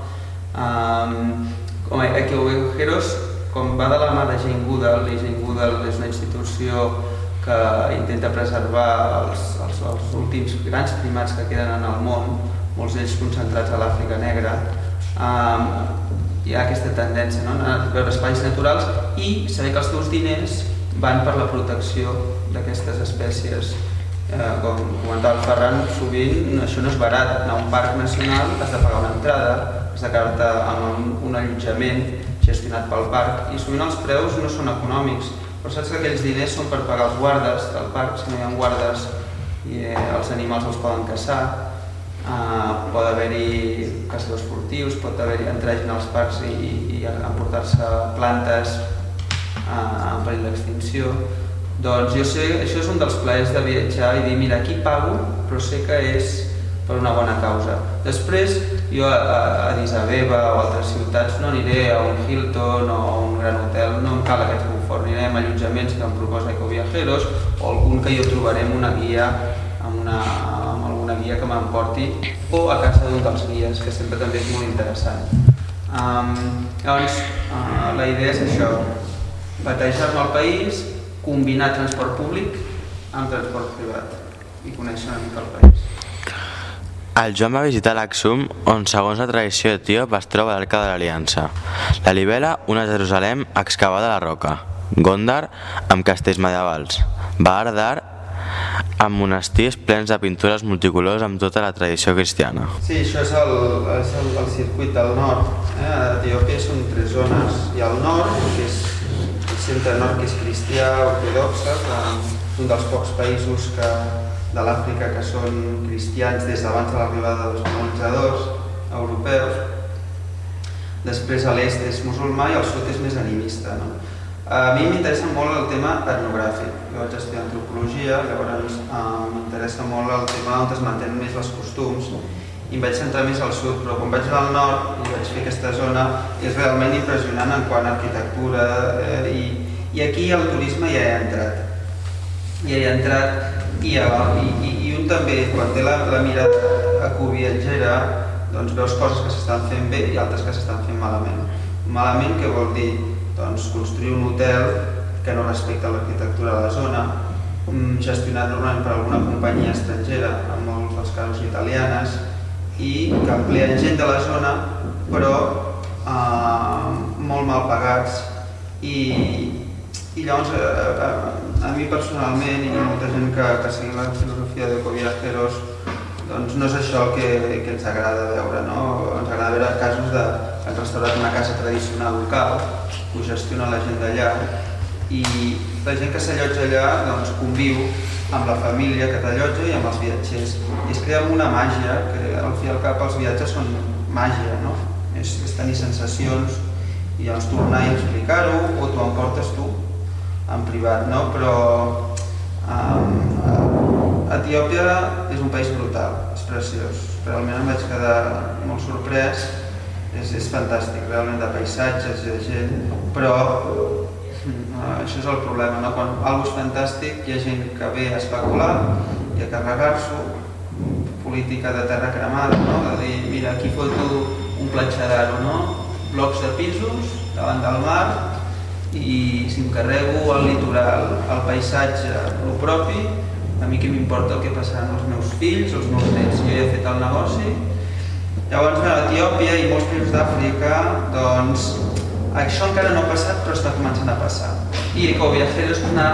Um, com a Ecoviajeros, com va de la mà de Jane Goodall, i Jane Goodall és una institució que intenta preservar els, els, els últims grans primats que queden en el món, molts d'ells concentrats a l'Àfrica Negra, um, hi ha aquesta tendència, no? A veure espais naturals i saber que els teus diners van per la protecció d'aquestes espècies. Eh, com comentava el Ferran, sovint això no és barat. Anar a un parc nacional has de pagar una entrada, has de quedar-te amb un, un allotjament gestionat pel parc i sovint els preus no són econòmics, però saps que aquells diners són per pagar els guardes del parc, si no hi ha guardes i eh, els animals els poden caçar, eh, pot haver-hi caçadors furtius, pot haver-hi entrar gent als parcs i, i emportar-se plantes en perill d'extinció. Doncs jo sé, això és un dels plaers de viatjar i dir, mira, aquí pago, però sé que és per una bona causa. Després, jo a, a Addis Abeba o altres ciutats no aniré a un Hilton o a un gran hotel, no em cal aquest confort, aniré a allotjaments que em proposa Ecoviajeros o algun que jo trobaré amb una guia, amb, una, amb alguna guia que m'emporti, o a casa d'un dels guies, que sempre també és molt interessant. Um, llavors, uh, la idea és això, batejar-me al país, combinar transport públic amb transport privat i conèixer una mica el país. El Joan va visitar l'Aksum, on segons la tradició etíop es troba l'Arca de l'Aliança, la Libela, una Jerusalem excavada a la roca, Gondar, amb castells medievals, Bahar Dar, amb monestirs plens de pintures multicolors amb tota la tradició cristiana. Sí, això és el, és el, el circuit del nord. Eh? A Etiòpia són tres zones. Hi ha el nord, que és el centre nord, que és cristià ortodoxe, un dels pocs països que, de l'Àfrica que són cristians des d'abans de l'arribada dels colonitzadors europeus. Després a l'est és musulmà i al sud és més animista. No? A mi m'interessa molt el tema etnogràfic. Jo vaig estudiar antropologia, llavors eh, m'interessa molt el tema on es mantenen més els costums i em vaig centrar més al sud, però quan vaig anar al nord i vaig fer aquesta zona és realment impressionant en quant a arquitectura eh, i, i aquí el turisme ja hi ha entrat. Ja hi ha entrat i, i, i, i un també, quan té la, la mirada ecoviatgera, doncs veus coses que s'estan fent bé i altres que s'estan fent malament. Malament què vol dir? Doncs construir un hotel que no respecta l'arquitectura de la zona, gestionat normalment per alguna companyia estrangera, en molts dels casos italianes, i que empleen gent de la zona, però eh, molt mal pagats. I, i llavors, eh, a mi personalment, i a molta gent que, que seguim la filosofia d'Ecoviajeros, doncs no és això el que, que ens agrada veure, no? Ens agrada veure casos de que han restaurat una casa tradicional local, ho gestiona la gent d'allà, i la gent que s'allotja allà doncs, conviu amb la família que t'allotja i amb els viatgers. I es crea una màgia, que al fi i al cap els viatges són màgia, no? És, és tenir sensacions i llavors tornar i explicar-ho o t'ho emportes tu en privat, no? Però um, Etiòpia és un país brutal, és preciós. Realment em vaig quedar molt sorprès, és, és fantàstic, realment, de paisatges i de gent, però uh, això és el problema, no? Quan alguna és fantàstic hi ha gent que ve a especular i a carregar-s'ho, política de terra cremada, no? De dir, mira, aquí foto un platxadaro, no? Blocs de pisos davant del mar i si em carrego el litoral, el paisatge, el propi, a mi què m'importa el que passaran els meus fills, els meus nets, jo ja he fet el negoci. Llavors, a Etiòpia i molts països d'Àfrica, doncs, això encara no ha passat, però està començant a passar. I Ecoviajero és una,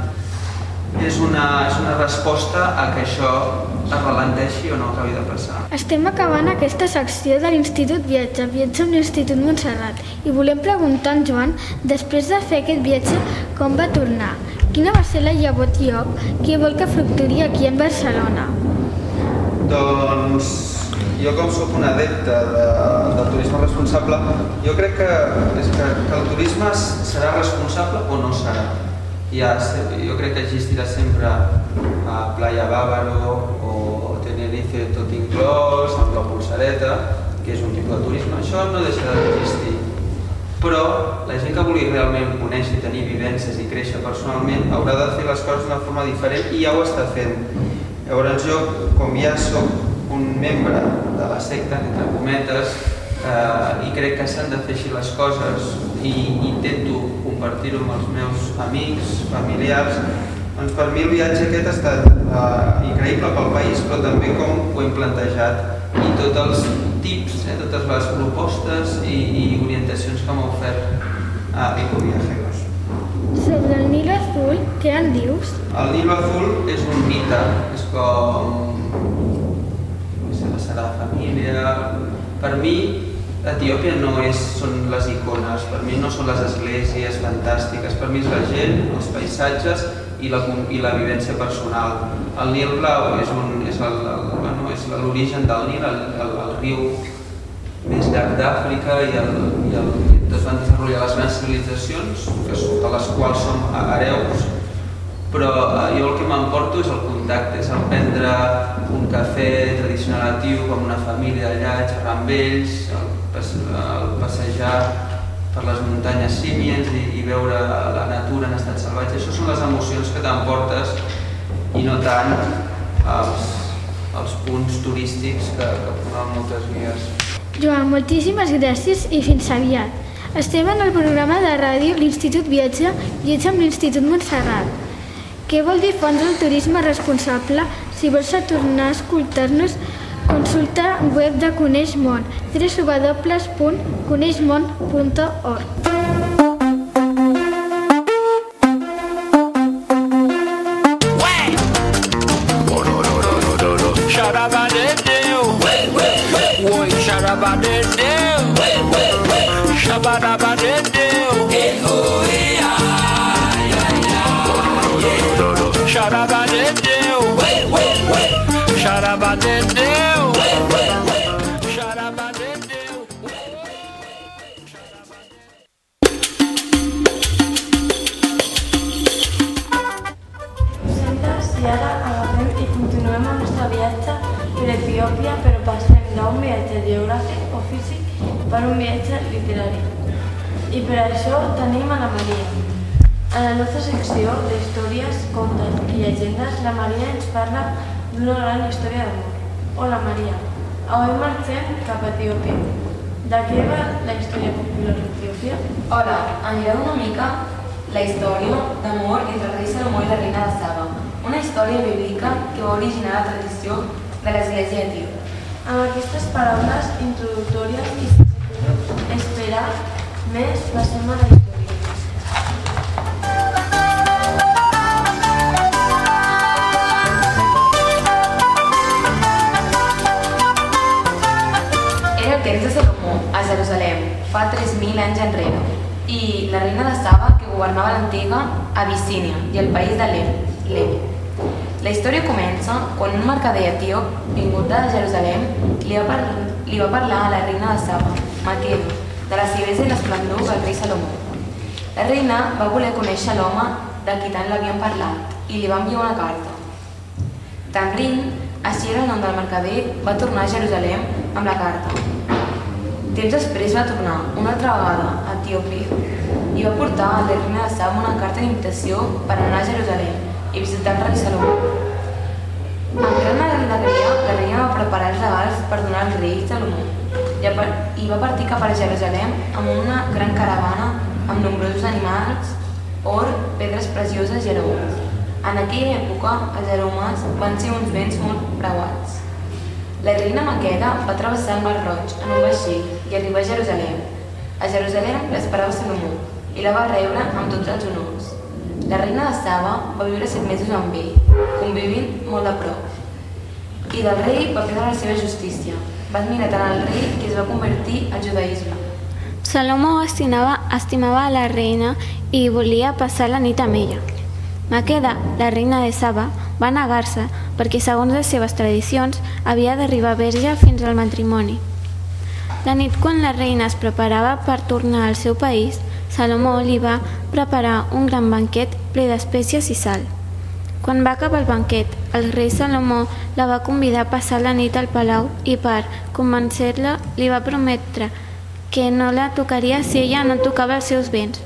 és una, és una resposta a que això es ralenteixi o no acabi de passar. Estem acabant aquesta secció de l'Institut Viatge, Viatge amb l'Institut Montserrat, i volem preguntar a en Joan, després de fer aquest viatge, com va tornar? Quina va ser la llavor Tiop que vol que fructuri aquí en Barcelona? Doncs jo, com soc un adepte de, del turisme responsable, jo crec que, és que, que el turisme serà responsable o no serà. Ja, jo crec que existirà sempre a Playa Bávaro o Tenerife tot inclòs, amb la Polsareta, que és un tipus de turisme. Això no deixa d'existir. Però la gent que vulgui realment conèixer, tenir vivències i créixer personalment haurà de fer les coses d'una forma diferent i ja ho està fent. Llavors jo, com ja soc un membre de la secta, entre cometes, eh, i crec que s'han de fer així les coses i intento compartir-ho amb els meus amics, familiars, doncs per mi el viatge aquest ha estat eh, increïble pel país, però també com ho hem plantejat i tots els tips, eh, totes les propostes i, i orientacions que m'ha ofert a Ecoviajeros. Sobre el Nilo Azul, què en dius? El Nilo Azul és un mite, és com la Sagrada Família. Per mi, Etiòpia no és, són les icones, per mi no són les esglésies fantàstiques, per mi és la gent, els paisatges i la, i la vivència personal. El Nil Blau és, un, és, el, el, bueno, és l'origen del Nil, el, el, el riu més llarg d'Àfrica i, el, i, el, i es van desenvolupar les grans civilitzacions, que, de les quals som hereus, però eh, jo el que m'emporto és el contacte, és el prendre un cafè tradicional natiu amb una família allà, xerrar amb ells, el, el passejar per les muntanyes símies i, i veure la natura en estat salvatge. Això són les emocions que t'emportes i no tant els, els punts turístics que, que posen moltes guies. Joan, moltíssimes gràcies i fins aviat. Estem en el programa de ràdio l'Institut Viatge, Viatge amb l'Institut Montserrat. Què vol difondre el turisme responsable? Si vols tornar a escoltar-nos, consulta web de Coneix Món, w w w punt coneix món punt org. Etiòpia, però passem d'un viatge geogràfic o físic per un viatge literari. I per això tenim a la Maria. A la nostra secció d'històries, contes i llegendes, la Maria ens parla d'una gran història d'amor. Hola Maria, avui marxem cap a Etiòpia. De què va la història popular d'Etiòpia? Hola, anirem una mica la història d'amor entre el rei Salomó i la reina de Saba, una història bíblica que va originar la tradició de l'església etíope. Amb aquestes paraules introductòries i sense esperar més, passem a la història. Era el temps de Salomó, a Jerusalem, fa tres mil anys enrere. i la reina de Saba, que governava l'antiga Abissínia i el país de Lem. La història comença quan un mercader etíop vingut de Jerusalem li va, parlar, li va parlar a la reina de Saba, Maqueda, de la civilesa i l'esplendor del rei Salomó. La reina va voler conèixer l'home de qui tant l'havien parlat i li va enviar una carta. Tamrin, així era el nom del mercader, va tornar a Jerusalem amb la carta. Temps després va tornar una altra vegada a Etiòpia i va portar a la reina de Saba una carta d'invitació per anar a Jerusalem i visitar el rei Salomó. Amb gran alegria, la reina va preparar els regals per donar al rei Salomó i va partir cap a Jerusalem amb una gran caravana amb nombrosos animals, or, pedres precioses i aromes. En aquella època, els aromes van ser uns béns molt preuats. La reina Maqueda va travessar el Mar Roig en un vaixell i arribar a Jerusalem. A Jerusalem l'esperava Salomó i la va rebre amb tots els honors. La reina de Saba va viure set mesos amb ell, convivint molt a prop. I del rei va prendre la seva justícia. Va admirar tant al rei que es va convertir al judaïsme. Salomó estimava, estimava a la reina i volia passar la nit amb ella. Maqueda, la reina de Saba, va negar-se perquè, segons les seves tradicions, havia d'arribar verge fins al matrimoni. La nit, quan la reina es preparava per tornar al seu país, Salomó li va preparar un gran banquet ple d'espècies i sal. Quan va acabar el banquet, el rei Salomó la va convidar a passar la nit al palau i, per convencer-la, li va prometre que no la tocaria si ella no tocava els seus béns.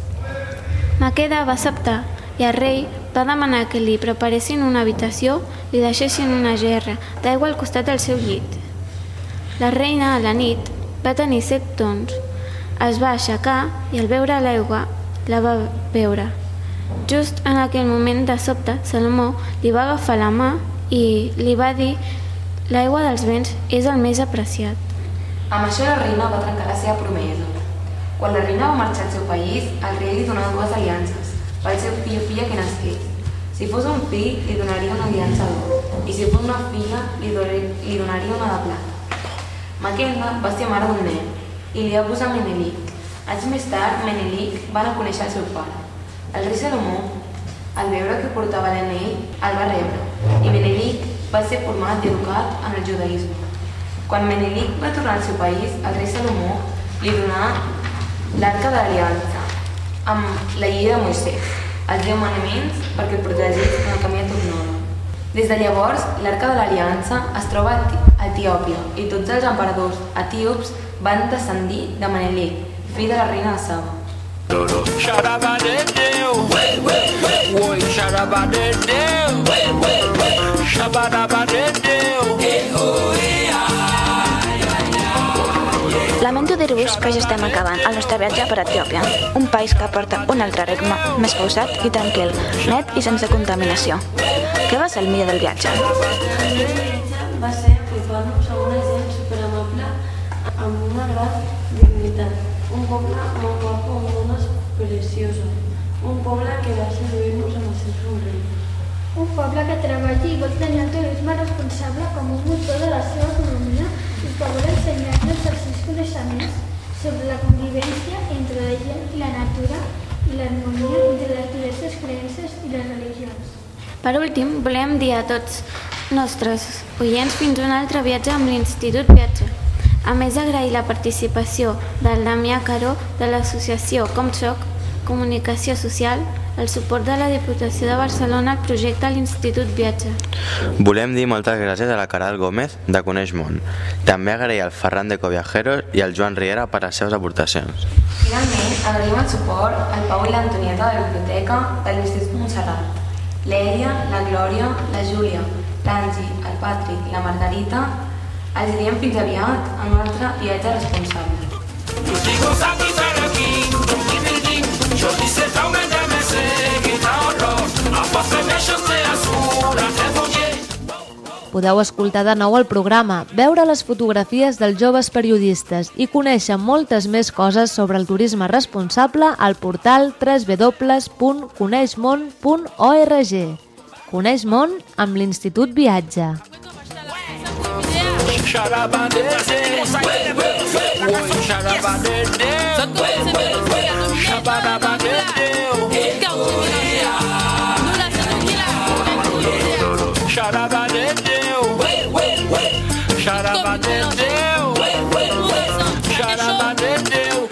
Maqueda va acceptar i el rei va demanar que li preparessin una habitació i li deixessin una gerra d'aigua al costat del seu llit. La reina, a la nit, va tenir set tons. Es va aixecar i, al veure l'aigua, la va beure. Just en aquell moment, de sobte, Salomó li va agafar la mà i li va dir: l'aigua dels vents és el més apreciat. Amb això la reina va trencar la seva promesa. Quan la reina va marxar al seu país, el rei li donava dues aliances pel seu fill o filla que nasqués. Si fos un fill, li donaria una aliança d'or, i si fos una filla, li, li donaria una de plata. Maqueda va ser mare d'un nen i li va posar Menelik. Anys més tard, Menelik va anar a conèixer el seu pare. El rei Salomó, al veure que portava l'anell, el va rebre, i Menelik va ser format i educat en el judaïsme. Quan Menelik va tornar al seu país, el rei Salomó li donà l'Arca de l'Aliança, amb la llei de Moisès, els deu manaments perquè el protegís en el camí a tornar. Des de llavors, l'Arca de l'Aliança es troba a Etiòpia i tots els emperadors etíops van descendir de Menelik, fill de la reina de Saba. Lamento dir-vos que ja estem acabant el nostre viatge per Etiòpia, un país que porta un altre ritme, més pausat i tranquil, net i sense contaminació. Què va ser el millor del viatge? El millor del viatge va ser apropar-nos a una gent superamable amb una gran dignitat. Un poble molt guapo amb dones precioses. Un poble que va seduir-nos amb el seu somriure. Un poble que treballa i vol tenir el turisme responsable com un motor de la seva economia i que vol ensenyar-nos els seus coneixements sobre la convivència entre la gent i la natura i l'harmonia entre les diverses creences i les religions. Per últim, volem dir a tots nostres oients fins a un altre viatge amb l'Institut Viatge. A més, agrair la participació del Damià Caró de l'associació Com Soc, Comunicació Social, el suport de la Diputació de Barcelona al projecte a l'Institut Viatge. Volem dir moltes gràcies a la Caral Gómez de Coneix Món. També agrair al Ferran de Coviajeros i al Joan Riera per les seves aportacions. Finalment, agraïm el suport al Pau i l'Antonieta de la Biblioteca de l'Institut Montserrat, l'Èlia, la Glòria, la Júlia, l'Angi, el Patrick, la Margarita. Els diem fins aviat en un altre viatge responsable. Podeu escoltar de nou el programa, veure les fotografies dels joves periodistes i conèixer moltes més coses sobre el turisme responsable al portal w w w punt coneix món punt org. Coneix Món amb l'Institut Viatge. Xarabadedeu, xarabadedeu, xarabadedeu, xarabadedeu,